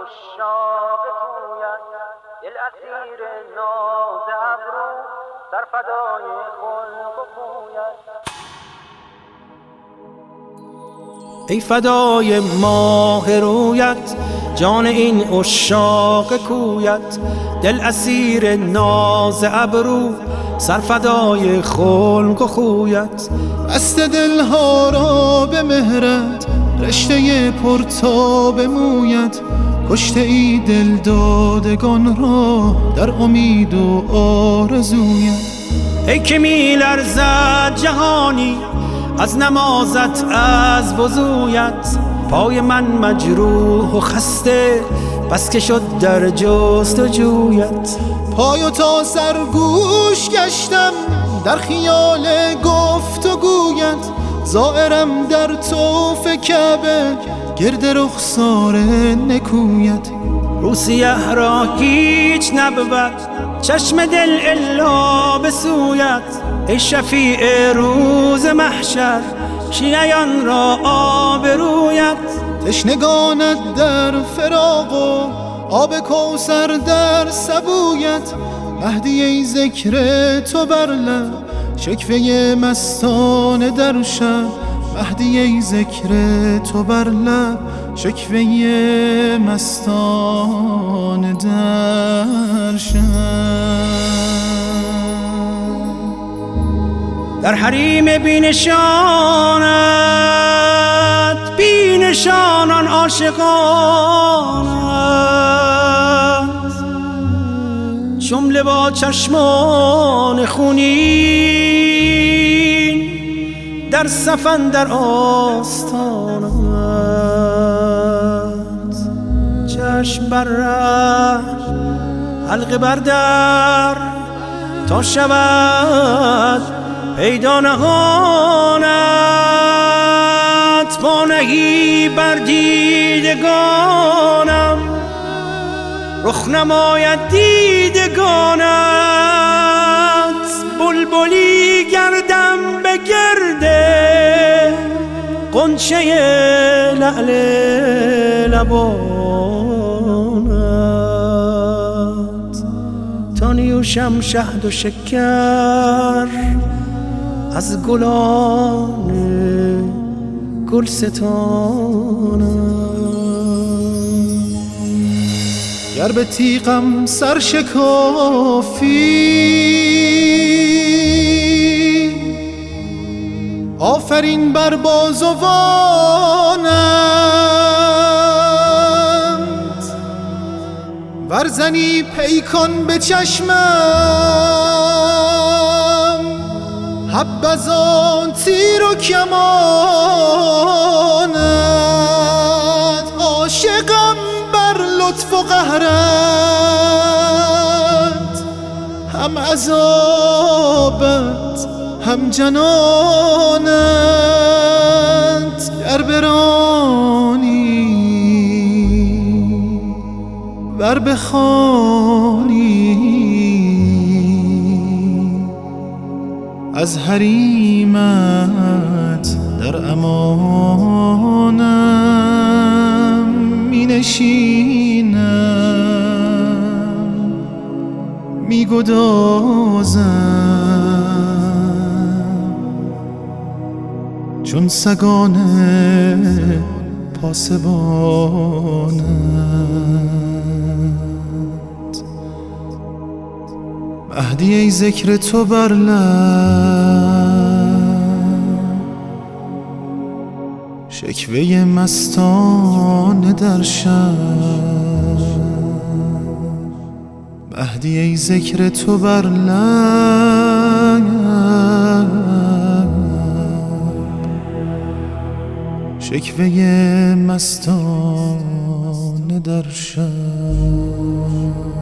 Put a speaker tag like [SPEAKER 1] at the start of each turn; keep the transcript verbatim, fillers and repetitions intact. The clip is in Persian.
[SPEAKER 1] عشاق کویت، دل اسیر ناز ابرو، سر فدای خلق و خویت.
[SPEAKER 2] ای فدای ماه رویت، جان این عشاق کویت، دل اسیر ناز ابرو، سر فدای خلق و خویت.
[SPEAKER 3] بسته دلها را به مهرت، رشته پرتاب مویت، کشته ای دل دادگان را در امید و آرزویت.
[SPEAKER 2] ای که می لرزد جهانی از نمازت، از وضویت، پای من مجروح و خسته بس که شد در جستجویت.
[SPEAKER 3] پای و تا سرگوش گشتم در خیال گفت و گویت، زائرم در طوف کعبه گرد رخسار نکویت.
[SPEAKER 2] روسیه را هیچ نبود چشم دل الا به سویت، ای شفیع روز محشر شیعیان را آبرویت.
[SPEAKER 3] تشنگانت در فراق و آب کوثر در سبویت، مهدی ای ذکر تو بر لب شکوه مستانه در شب، مهدی ای ذکر تو بر لب شکوه مستانه در شب.
[SPEAKER 2] در حریم بینشانت بینشانان عاشقانت، جمله با چشمان خونین در صفن در آستانت. چشم بر ره حلقه بر در تا شود پیدا نهانت، با نهی بر دیدگانم رخ نماید دیدگانت. بلبلی گردم به گرده غنچه لعل لبانت، تا نیوشم شهد و شکر از گلان گلستانم.
[SPEAKER 3] گر به تیغم سر شکافی آفرین بر بازوانت، ورزنی پیکان به چشمم حبذا تیر و کمانت. عاشقم بر لطف و قهرت، هم عذابت هم جنانت. گر برانی ور بخوانی از حریمت در امانم می نشینم می گدازم چون سگان پاسبانت. مهدی ای ذکر تو بر لب شکوه مستانه در شب، مهدی ای ذکر تو بر لب شکوه مستانه در شب.